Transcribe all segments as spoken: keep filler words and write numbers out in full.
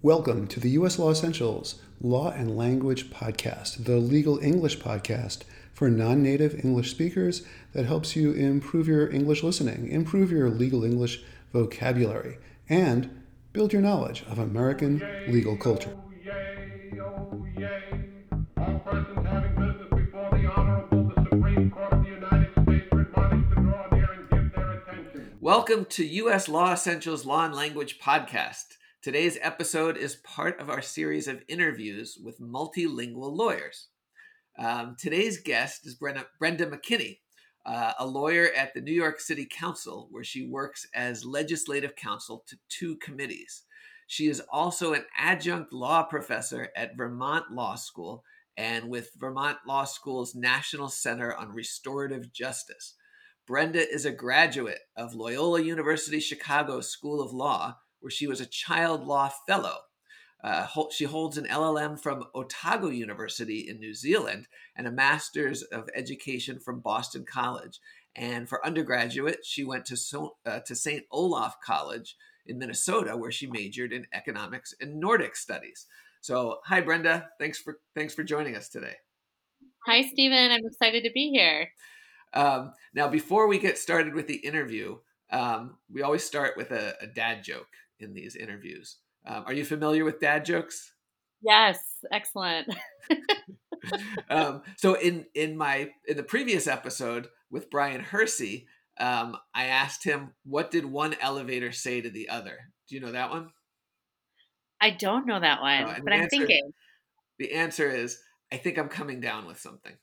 Welcome to the U S Law Essentials Law and Language Podcast, the legal English podcast for non-native English speakers that helps you improve your English listening, improve your legal English vocabulary, and build your knowledge of American legal culture. Yay, oh yay. All persons having business before the Honorable the Supreme Court of the United States are admonished to draw near and give their attention. Welcome to U S Law Essentials Law and Language Podcast. Today's episode is part of our series of interviews with multilingual lawyers. Um, today's guest is Brenda, Brenda McKinney, uh, a lawyer at the New York City Council, where she works as legislative counsel to two committees. She is also an adjunct law professor at Vermont Law School and with Vermont Law School's National Center on Restorative Justice. Brenda is a graduate of Loyola University Chicago School of Law, where she was a child law fellow. Uh, she holds an L L M from Otago University in New Zealand and a master's of education from Boston College. And for undergraduate, she went to, so, uh, to Saint Olaf College in Minnesota, where she majored in economics and Nordic studies. So, hi, Brenda. Thanks for thanks for joining us today. Hi, Stephen. I'm excited to be here. Um, now, before we get started with the interview, um, we always start with a, a dad joke in these interviews. Um, are you familiar with dad jokes? Yes, excellent. um, so in in my in the previous episode with Brian Hersey, um, I asked him, what did one elevator say to the other? Do you know that one? I don't know that one, Oh, but I'm answer, thinking. The answer is, I think I'm coming down with something.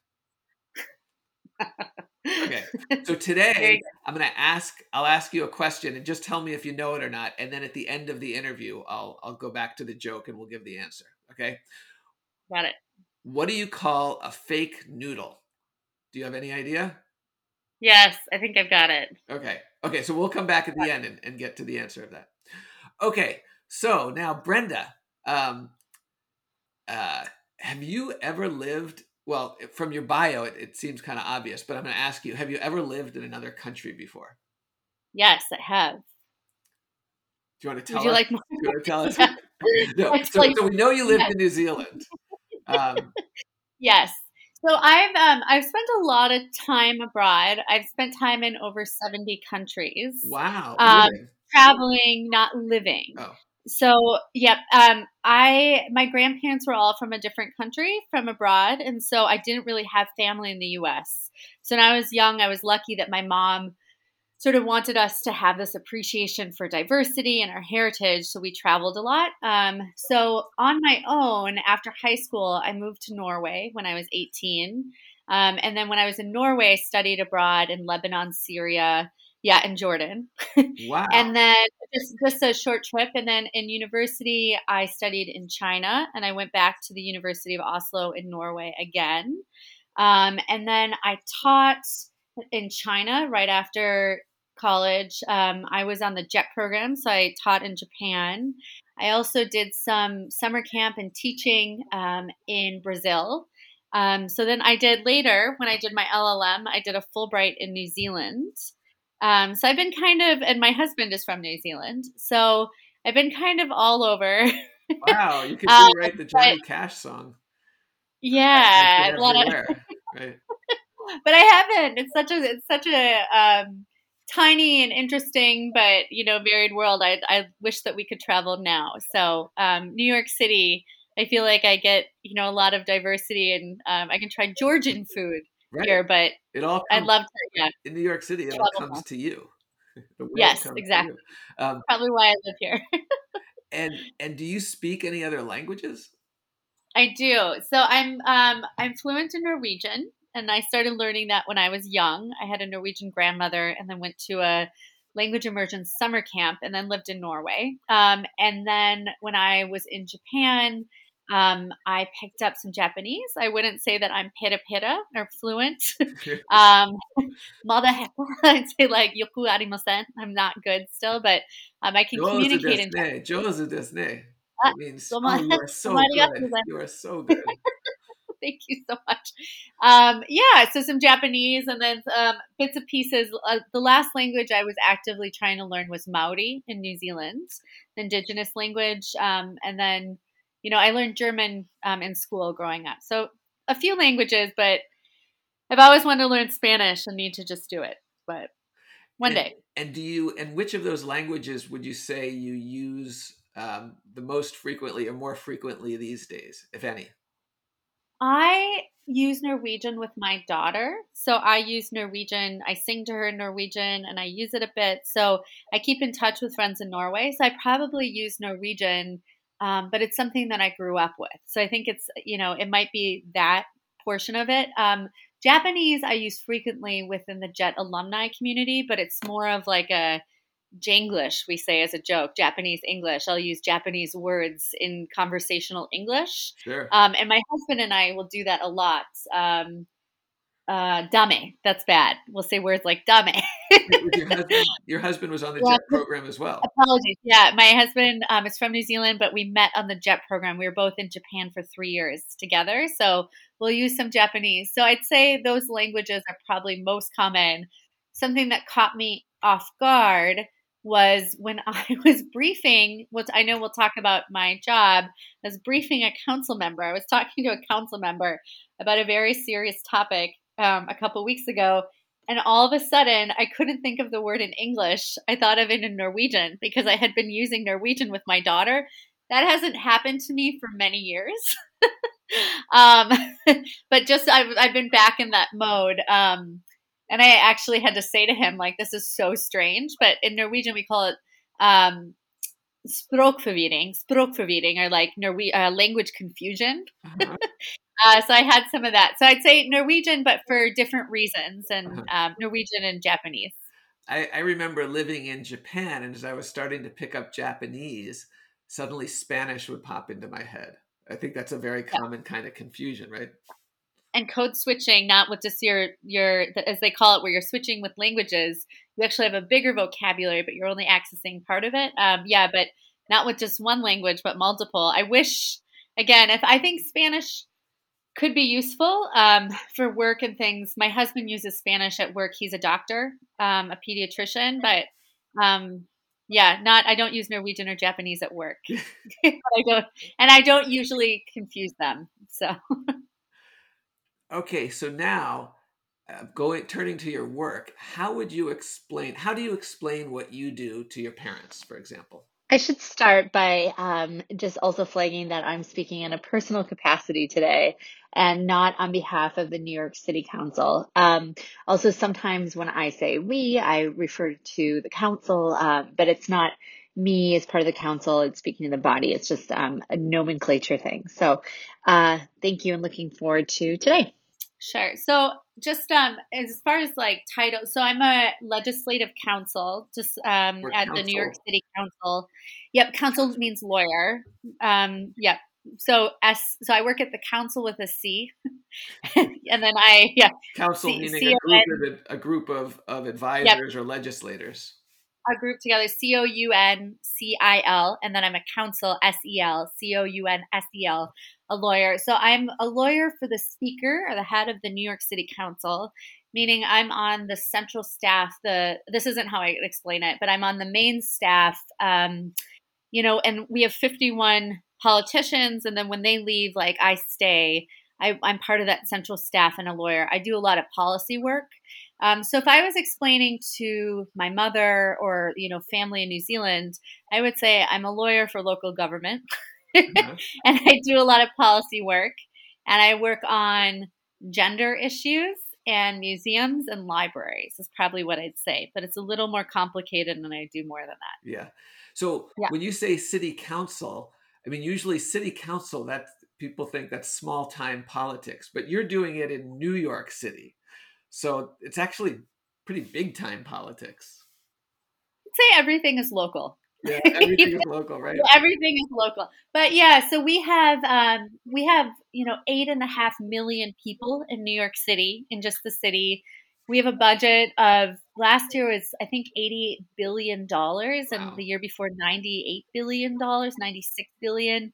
Okay, so today I'm going to ask, I'll ask you a question and just tell me if you know it or not. And then at the end of the interview, I'll I'll go back to the joke and we'll give the answer. Okay? Got it. What do you call a fake noodle? Do you have any idea? Yes, I think I've got it. Okay. Okay, so we'll come back at the end and, and get to the answer of that. Okay, so now Brenda, um, uh, have you ever lived... Well, from your bio, it, it seems kind of obvious, but I'm going to ask you, have you ever lived in another country before? Yes, I have. Do you want to tell Would you us? like more? Do you want to tell us? Yeah. No. So, like, so we know you lived yes. in New Zealand. Um, yes. So I've um, I've spent a lot of time abroad. I've spent time in over seventy countries. Wow. Um, traveling, not living. Oh. So, yep. Um, I my grandparents were all from a different country, from abroad, and so I didn't really have family in the U S. So when I was young, I was lucky that my mom sort of wanted us to have this appreciation for diversity and our heritage. So we traveled a lot. Um, so on my own, after high school, I moved to Norway when I was eighteen, um, and then when I was in Norway, I studied abroad in Lebanon, Syria. Yeah, in Jordan. Wow. And then just, just a short trip. And then in university, I studied in China and I went back to the University of Oslo in Norway again. Um, and then I taught in China right after college. Um, I was on the JET program, so I taught in Japan. I also did some summer camp and teaching um, in Brazil. Um, so then I did later, when I did my L L M, I did a Fulbright in New Zealand. Um, so I've been kind of, and my husband is from New Zealand, so I've been kind of all over. Wow, you could um, rewrite the Johnny but, Cash song. Yeah, a lot of, right. But I haven't. It's such a, it's such a um, tiny and interesting, but you know, varied world. I, I wish that we could travel now. So um, New York City, I feel like I get you know a lot of diversity, and um, I can try Georgian food. Right. Here, but it all I'd love to. Yeah, in New York City, it all comes to you. Yes, exactly. Um, Probably why I live here. and and do you speak any other languages? I do. So I'm um, I'm fluent in Norwegian, and I started learning that when I was young. I had a Norwegian grandmother, and then went to a language immersion summer camp, and then lived in Norway. Um, and then when I was in Japan. Um, I picked up some Japanese. I wouldn't say that I'm pita pita or fluent. um, I'd say like yoku arimasen. I'm not good still, but um, I can communicate in Japanese. Jozu desu ne. It means, oh, you are so good. You are so good. Thank you so much. Um, yeah, so some Japanese and then um, bits and pieces. Uh, the last language I was actively trying to learn was Maori in New Zealand, the indigenous language. Um, and then, you know, I learned German um, in school growing up. So a few languages, but I've always wanted to learn Spanish and need to just do it. But one and, day. And do you, and which of those languages would you say you use um, the most frequently or more frequently these days, if any? I use Norwegian with my daughter. So I use Norwegian. I sing to her in Norwegian and I use it a bit. So I keep in touch with friends in Norway. So I probably use Norwegian, um, but it's something that I grew up with. So I think it's, you know, it might be that portion of it. Um, Japanese I use frequently within the JET alumni community, but it's more of like a Janglish, we say as a joke, Japanese English. I'll use Japanese words in conversational English. Sure. Um, and my husband and I will do that a lot. Um, uh, dame, that's bad. We'll say words like dame. your, husband, your husband was on the Yeah. JET program as well. Apologies. Yeah, my husband um, is from New Zealand, but we met on the JET program. We were both in Japan for three years together. So we'll use some Japanese. So I'd say those languages are probably most common. Something that caught me off guard was when I was briefing, which I know we'll talk about my job, I was briefing a council member. I was talking to a council member about a very serious topic um, a couple weeks ago. And all of a sudden, I couldn't think of the word in English. I thought of it in Norwegian because I had been using Norwegian with my daughter. That hasn't happened to me for many years. um, but just I've, I've been back in that mode. Um, and I actually had to say to him, like, this is so strange. But in Norwegian, we call it um, språkforvirring, språkforvirring, or like Norwe- uh, language confusion. Uh-huh. Uh, so I had some of that. So I'd say Norwegian, but for different reasons, and um, Norwegian and Japanese. I, I remember living in Japan, and as I was starting to pick up Japanese, suddenly Spanish would pop into my head. I think that's a very common yeah. kind of confusion, right? And code switching, not with just your, your, as they call it, where you're switching with languages, you actually have a bigger vocabulary, but you're only accessing part of it. Um, yeah, but not with just one language, but multiple. I wish, again, if I think Spanish could be useful um, for work and things. My husband uses Spanish at work. He's a doctor, um, a pediatrician, but um, yeah, not. I don't use Norwegian or Japanese at work. I don't, and I don't usually confuse them. So, okay, so now uh, going turning to your work, how would you explain? How do you explain what you do to your parents, for example? I should start by um, just also flagging that I'm speaking in a personal capacity today and not on behalf of the New York City Council. Um, also, sometimes when I say we, I refer to the council, uh, but it's not me as part of the council. It's speaking to the body. It's just um, a nomenclature thing. So uh, thank you and looking forward to today. Sure. So just um, as far as like title, so I'm a legislative counsel just um, at counsel. the New York City Council. Yep. Counsel means lawyer. Um, yep. So S, so I work at the council with a C and then I, yeah. Council C, meaning C- a group, of, a group of, of advisors yep. or legislators. A group together, C O U N C I L, and then I'm a counsel, S E L, C O U N S E L, a lawyer. So I'm a lawyer for the speaker or the head of the New York City Council, meaning I'm on the central staff. The This isn't how I explain it, but I'm on the main staff, um, you know, and we have fifty-one politicians, and then when they leave, like I stay. I, I'm part of that central staff and a lawyer. I do a lot of policy work. Um, so if I was explaining to my mother or, you know, family in New Zealand, I would say I'm a lawyer for local government mm-hmm. and I do a lot of policy work and I work on gender issues and museums and libraries is probably what I'd say, but it's a little more complicated and I do more than that. Yeah. So yeah. when you say city council, I mean, usually city council, that people think that's small time politics, but you're doing it in New York City. So it's actually pretty big time politics. I'd say everything is local. Yeah, everything is local, right? Everything is local. But yeah, so we have um, we have you know eight and a half million people in New York City, in just the city. We have a budget of last year was I think eighty billion dollars, wow. and the year before ninety-eight billion dollars, ninety-six billion dollars.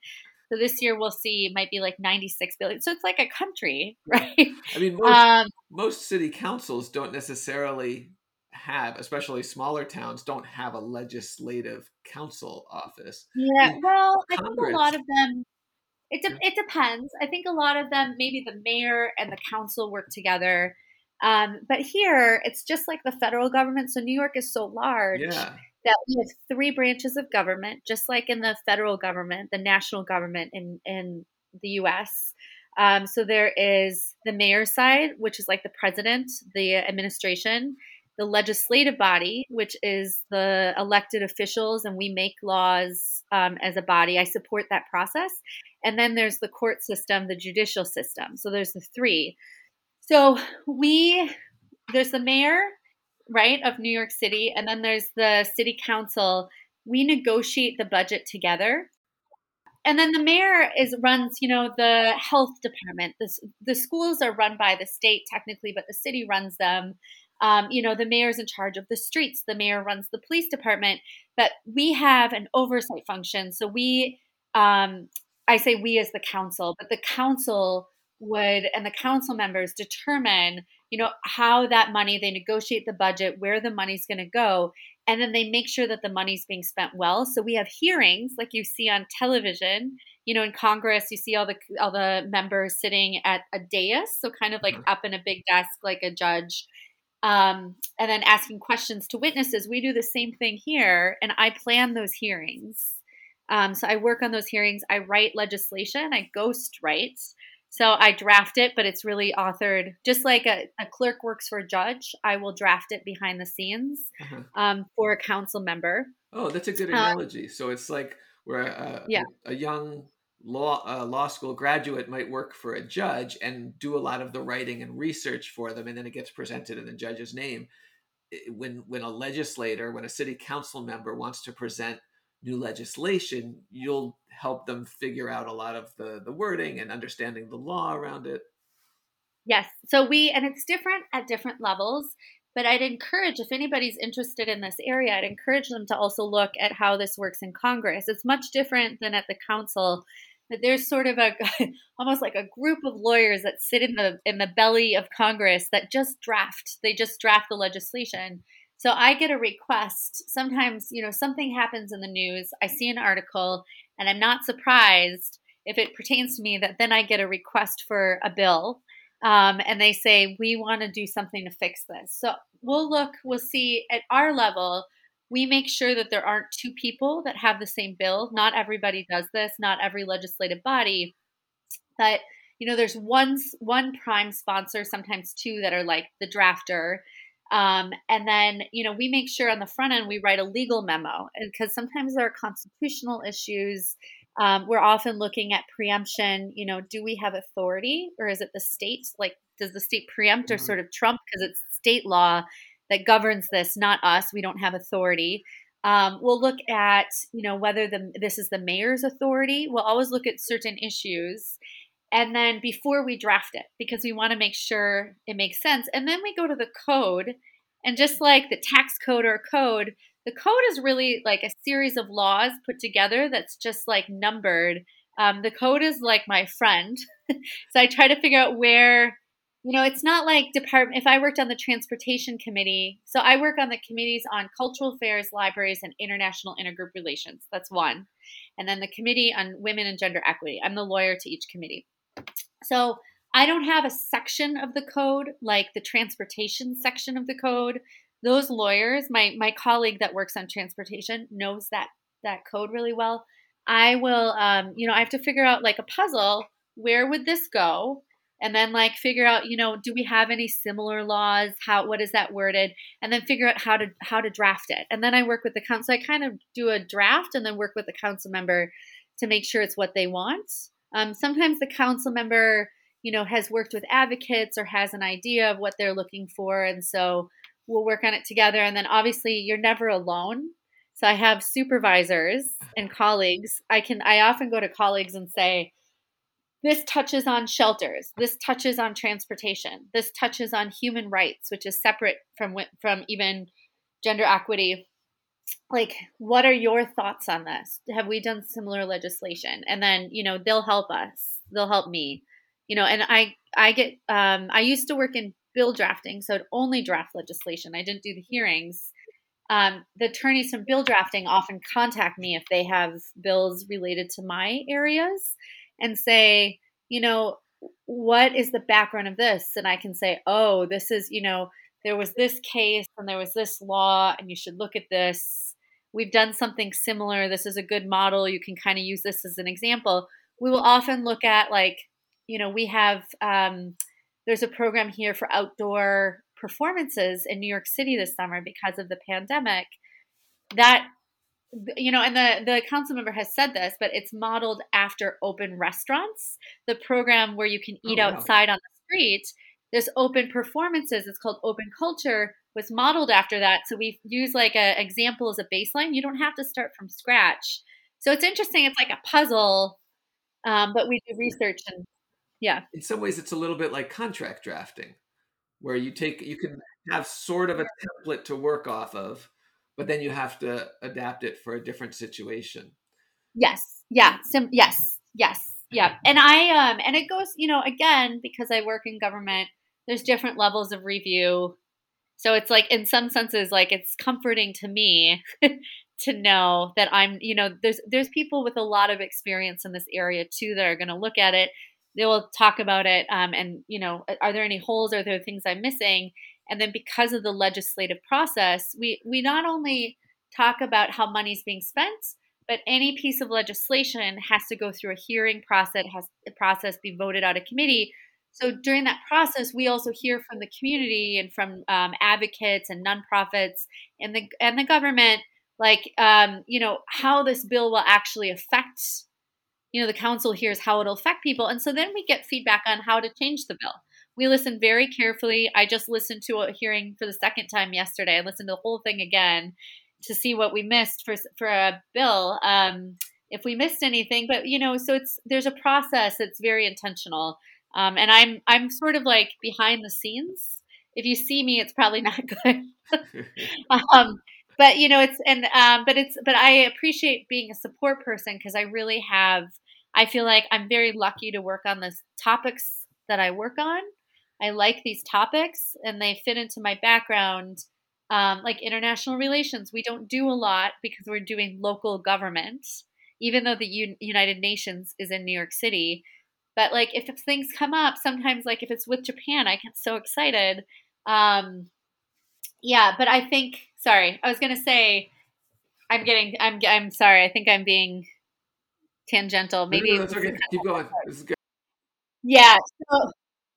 So this year we'll see might be like ninety-six billion. So it's like a country, right? I mean, most, Um, most city councils don't necessarily have, especially smaller towns, don't have a legislative council office. I yeah. mean, Well, I think a lot Congress. of them. It Yeah. de- it depends. I think a lot of them, maybe the mayor and the council work together. Um, but here, it's just like the federal government. So New York is so large Yeah. that we have three branches of government, just like in the federal government, the national government in in the U S. Um, so there is the mayor's side, which is like the president, the administration, the legislative body, which is the elected officials, and we make laws um, as a body. I support that process. And then there's the court system, the judicial system. So there's the three. So we, there's the mayor, right, of New York City, and then there's the city council. We negotiate the budget together. And then the mayor is runs, you know, the health department. The, the schools are run by the state technically, but the city runs them. Um, you know, the mayor's in charge of the streets. The mayor runs the police department. But we have an oversight function. So we, um, I say we as the council, but the council would, and the council members determine, you know, how that money, they negotiate the budget, where the money's going to go. And then they make sure that the money's being spent well. So we have hearings like you see on television. You know, in Congress, you see all the all the members sitting at a dais, so kind of like up in a big desk like a judge, um, and then asking questions to witnesses. We do the same thing here, and I plan those hearings. Um, so I work on those hearings. I write legislation. I ghost write. So I draft it, but it's really authored. Just like a, a clerk works for a judge, I will draft it behind the scenes Uh-huh. um, for a council member. Oh, that's a good Um, analogy. So it's like where a, yeah. a, a young law uh, law school graduate might work for a judge and do a lot of the writing and research for them, and then it gets presented in the judge's name. It- When when a legislator, when a city council member wants to present new legislation, you'll help them figure out a lot of the, the wording and understanding the law around it. Yes. So we, and it's different at different levels, but I'd encourage, if anybody's interested in this area, I'd encourage them to also look at how this works in Congress. It's much different than at the council. But there's sort of a, almost like a group of lawyers that sit in the, in the belly of Congress that just draft, they just draft the legislation. So I get a request. Sometimes, you know, something happens in the news. I see an article and I'm not surprised if it pertains to me that then I get a request for a bill. Um, and they say, we want to do something to fix this. So we'll look, we'll see at our level, we make sure that there aren't two people that have the same bill. Not everybody does this, not every legislative body. But, you know, there's one, one prime sponsor, sometimes two that are like the drafter. Um, and then, you know, we make sure on the front end we write a legal memo, because sometimes there are constitutional issues. Um, we're often looking at preemption. You know, do we have authority, or is it the state? Like, does the state preempt or sort of trump, because it's state law that governs this, not us. We don't have authority. Um, we'll look at, you know, whether the this is the mayor's authority. We'll always look at certain issues. And then before we draft it, because we want to make sure it makes sense. And then we go to the code. And just like the tax code or code, the code is really like a series of laws put together that's just like numbered. Um, the code is like my friend. So I try to figure out where, you know, it's not like department. If I worked on the transportation committee, so I work on the committees on cultural affairs, libraries, and international intergroup relations. That's one. And then the committee on women and gender equity. I'm the lawyer to each committee. So I don't have a section of the code like the transportation section of the code. Those lawyers, my my colleague that works on transportation knows that that code really well. I will, um, you know, I have to figure out like a puzzle. Where would this go? And then like figure out, you know, do we have any similar laws? How, what is that worded? And then figure out how to how to draft it. And then I work with the council. I kind of do a draft and then work with the council member to make sure it's what they want. Um, sometimes the council member, you know, has worked with advocates or has an idea of what they're looking for. And so we'll work on it together. And then obviously you're never alone. So I have supervisors and colleagues. I can, I often go to colleagues and say, this touches on shelters. This touches on transportation. This touches on human rights, which is separate from, from even gender equity. like, what are your thoughts on this? Have we done similar legislation? And then, you know, they'll help us. They'll help me. You know, and I I get um I used to work in bill drafting, so I'd only draft legislation. I didn't do the hearings. Um, the attorneys from bill drafting often contact me if they have bills related to my areas and say, you know, what is the background of this? And I can say, oh, this is, you know, there was this case and there was this law, and you should look at this. We've done something similar. This is a good model. You can kind of use this as an example. We will often look at, like, you know, we have, um, there's a program here for outdoor performances in New York City this summer because of the pandemic that, you know, and the, the council member has said this, but it's modeled after open restaurants, the program where you can eat Oh, wow. outside on the street. There's open performances. It's called Open Culture, was modeled after that. So we use like an example as a baseline. You don't have to start from scratch. So it's interesting. It's like a puzzle, um, but we do research and yeah. In some ways, it's a little bit like contract drafting, where you take you can have sort of a template to work off of, but then you have to adapt it for a different situation. Yes. Yeah. Sim- yes. Yes. Yeah. And I um and it goes, you know, again, because I work in government, there's different levels of review. So it's like, in some senses, like, it's comforting to me to know that I'm, you know, there's there's people with a lot of experience in this area too that are going to look at it. They will talk about it, um, and, you know, are there any holes? Are there things I'm missing? And then because of the legislative process, we we not only talk about how money's being spent, but any piece of legislation has to go through a hearing process, has the process be voted out of committee. So during that process, we also hear from the community and from um, advocates and nonprofits and the and the government, like, um, you know, how this bill will actually affect, you know, the council hears how it'll affect people. And so then we get feedback on how to change the bill. We listen very carefully. I just listened to a hearing for the second time yesterday. I listened to the whole thing again to see what we missed for for a bill, um, if we missed anything. But, you know, so it's there's a process that's very intentional. Um, and I'm I'm sort of like behind the scenes. If you see me, it's probably not good. um, but you know, it's and um, but it's but I appreciate being a support person because I really have. I feel like I'm very lucky to work on the topics that I work on. I like these topics, and they fit into my background. Um, like international relations, we don't do a lot because we're doing local government, even though the U- United Nations is in New York City. But like, if things come up, sometimes, like if it's with Japan, I get so excited. Um, yeah, but I think, sorry, I was gonna say, I'm getting, I'm, I'm sorry. I think I'm being tangential. Maybe. No, no, that's okay. Keep going. This is good. Yeah. So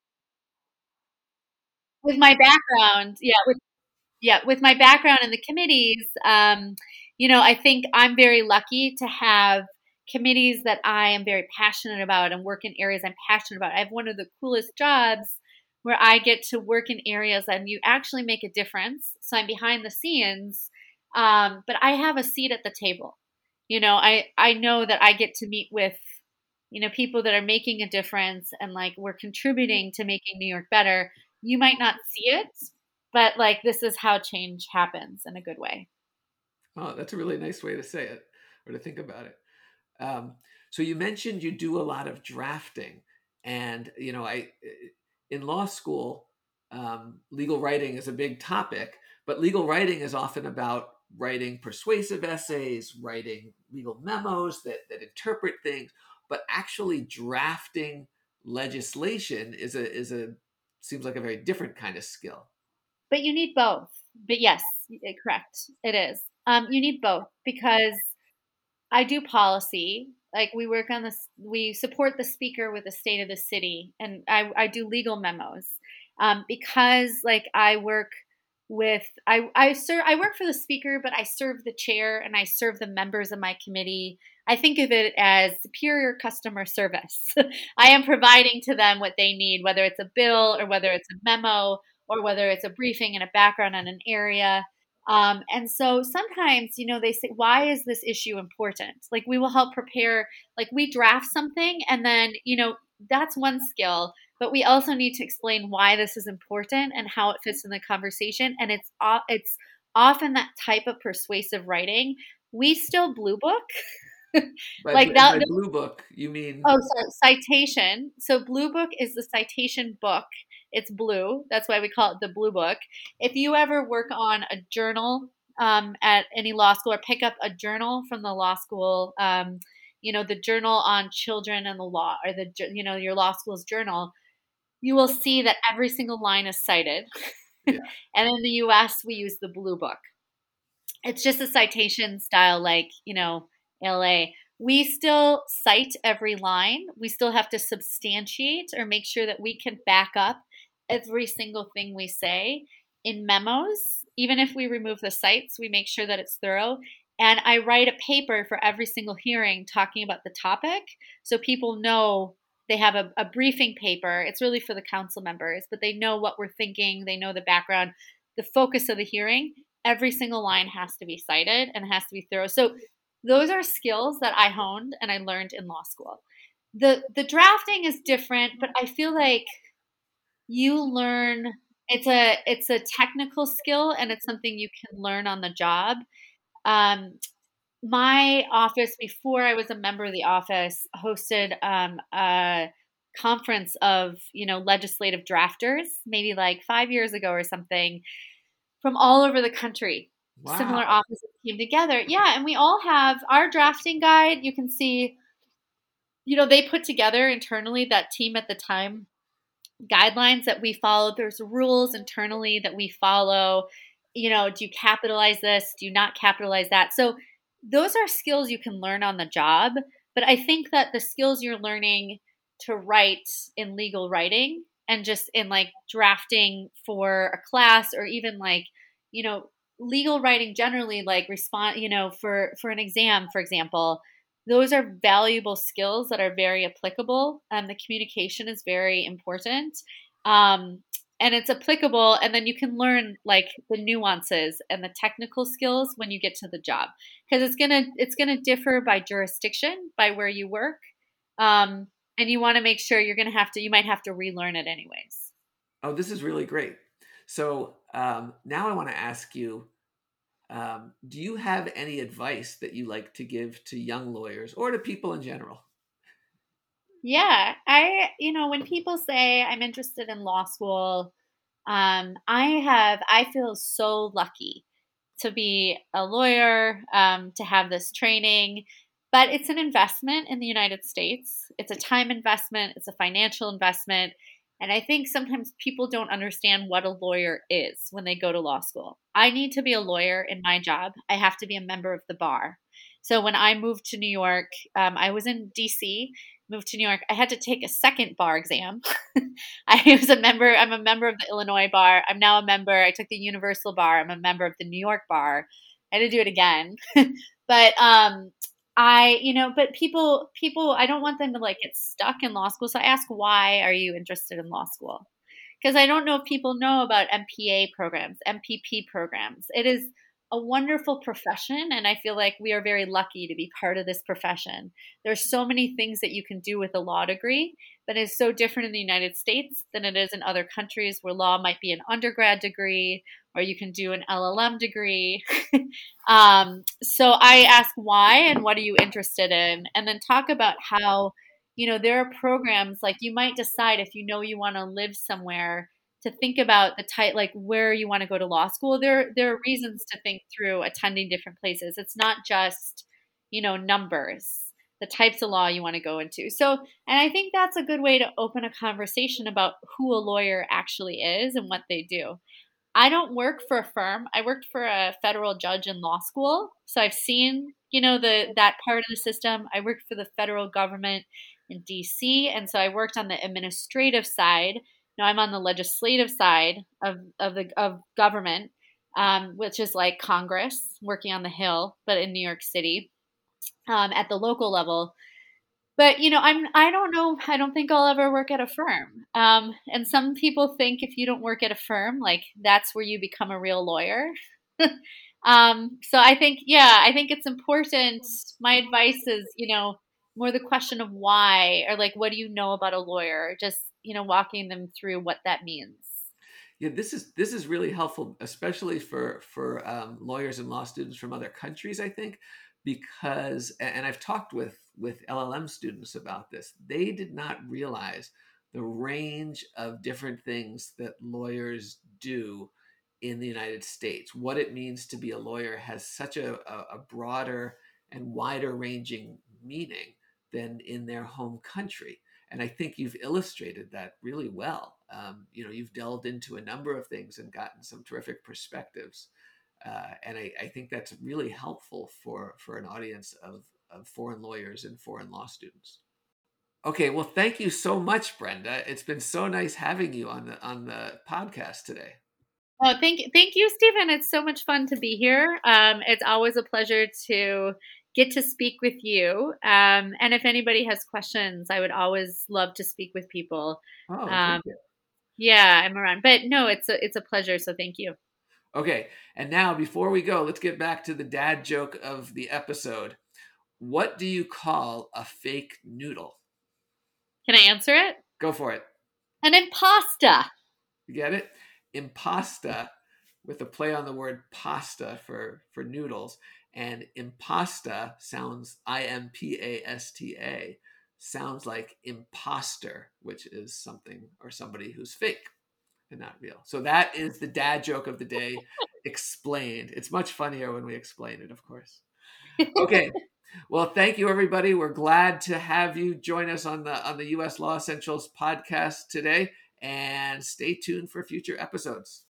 with my background, yeah, with yeah, with my background in the committees, um, you know, I think I'm very lucky to have committees that I am very passionate about and work in areas I'm passionate about. I have one of the coolest jobs where I get to work in areas and you actually make a difference. So I'm behind the scenes, um, but I have a seat at the table. You know, I, I know that I get to meet with, you know, people that are making a difference and like we're contributing to making New York better. You might not see it, but like this is how change happens in a good way. Oh, that's a really nice way to say it or to think about it. Um, so you mentioned you do a lot of drafting, and you know, I in law school, um, legal writing is a big topic, but legal writing is often about writing persuasive essays, writing legal memos that that interpret things, but actually drafting legislation is a is a seems like a very different kind of skill. But you need both. But yes, correct. It is. Um, you need both because I do policy. Like we work on this, we support the speaker with the state of the city, and I, I do legal memos um, because like I work with I I serve I work for the speaker, but I serve the chair and I serve the members of my committee. I think of it as superior customer service. I am providing to them what they need, whether it's a bill or whether it's a memo or whether it's a briefing and a background on an area. Um, and so sometimes, you know, they say, why is this issue important? Like we will help prepare, like we draft something and then, you know, that's one skill, but we also need to explain why this is important and how it fits in the conversation. And it's, it's often that type of persuasive writing, we still blue book. By, like bl- that. by blue book, you mean? Oh, so citation. So Blue Book is the citation book. It's blue. That's why we call it the Blue Book. If you ever work on a journal um, at any law school or pick up a journal from the law school, um, you know, the journal on children and the law, or the, you know, your law school's journal, you will see that every single line is cited. Yeah. And in the U S, we use the Blue Book. It's just a citation style, like, you know, L A. We still cite every line. We still have to substantiate or make sure that we can back up every single thing we say in memos. Even if we remove the cites, we make sure that it's thorough. And I write a paper for every single hearing talking about the topic, so people know they have a, a briefing paper. It's really for the council members, but they know what we're thinking. They know the background, the focus of the hearing. Every single line has to be cited and has to be thorough. So those are skills that I honed and I learned in law school. The the drafting is different, but I feel like you learn it's a it's a technical skill, and it's something you can learn on the job. Um, my office, before I was a member of the office, hosted um, a conference of, you know, legislative drafters, maybe like five years ago or something, from all over the country. Wow. Similar offices came together. Yeah, and we all have our drafting guide. You can see, you know, they put together internally, that team at the time, guidelines that we follow. There's rules internally that we follow. You know, do you capitalize this? Do you not capitalize that? So those are skills you can learn on the job. But I think that the skills you're learning to write in legal writing and just in like drafting for a class, or even like, you know, legal writing generally, like respond, you know, for, for an exam, for example, those are valuable skills that are very applicable. Um, the communication is very important. Um, and it's applicable. And then you can learn like the nuances and the technical skills when you get to the job, because it's going to, it's going to differ by jurisdiction, by where you work. Um, and you want to make sure you're going to have to, you might have to relearn it anyways. Oh, this is really great. So um, now I want to ask you, um, do you have any advice that you like to give to young lawyers or to people in general? Yeah, I, you know, when people say I'm interested in law school, um, I have, I feel so lucky to be a lawyer, um, to have this training, but it's an investment in the United States. It's a time investment. It's a financial investment. And I think sometimes people don't understand what a lawyer is when they go to law school. I need to be a lawyer in my job. I have to be a member of the bar. So when I moved to New York, um, I was in D C, moved to New York. I had to take a second bar exam. I was a member. I'm a member of the Illinois bar. I'm now a member. I took the Universal bar. I'm a member of the New York bar. I had to do it again. But um, I, you know, but people, people, I don't want them to like get stuck in law school. So I ask, why are you interested in law school? Because I don't know if people know about M P A programs, M P P programs. It is a wonderful profession, and I feel like we are very lucky to be part of this profession. There's so many things that you can do with a law degree, but it's so different in the United States than it is in other countries where law might be an undergrad degree, or you can do an L L M degree. um, so I ask why and what are you interested in, and then talk about how, you know, there are programs like you might decide if you know you want to live somewhere to think about the type, like where you want to go to law school. There, there are reasons to think through attending different places. It's not just, you know, numbers, the types of law you want to go into. So, and I think that's a good way to open a conversation about who a lawyer actually is and what they do. I don't work for a firm. I worked for a federal judge in law school. So I've seen, you know, the, that part of the system. I worked for the federal government in D C. And so I worked on the administrative side. Now I'm on the legislative side of, of the of government, um, which is like Congress, working on the Hill, but in New York City, um, at the local level. But you know, I'm I don't know. I don't think I'll ever work at a firm. Um, and some people think if you don't work at a firm, like that's where you become a real lawyer. um, so I think, yeah, I think it's important. My advice is, you know, more the question of why, or like, what do you know about a lawyer? Just, you know, walking them through what that means. Yeah, this is this is really helpful, especially for for um, lawyers and law students from other countries, I think, because and I've talked with with L L M students about this. They did not realize the range of different things that lawyers do in the United States. What it means to be a lawyer has such a, a, a broader and wider ranging meaning than in their home country. And I think you've illustrated that really well. Um, you know, you've delved into a number of things and gotten some terrific perspectives. Uh, and I, I think that's really helpful for, for an audience of, of foreign lawyers and foreign law students. Okay, well, thank you so much, Brenda. It's been so nice having you on the on the podcast today. Oh, thank thank you, Stephen. It's so much fun to be here. Um, it's always a pleasure to get to speak with you. Um, and if anybody has questions, I would always love to speak with people. Oh, Um, thank you. yeah, I'm around. But no, it's a it's a pleasure. So thank you. Okay, and now before we go, let's get back to the dad joke of the episode. What do you call a fake noodle? Can I answer it? Go for it. An impasta. You get it? Impasta, with a play on the word pasta for, for noodles. And impasta sounds, I M P A S T A, sounds like imposter, which is something or somebody who's fake and not real. So that is the dad joke of the day explained. It's much funnier when we explain it, of course. Okay. Well, thank you, everybody. We're glad to have you join us on the on the U S Law Essentials podcast today, and stay tuned for future episodes.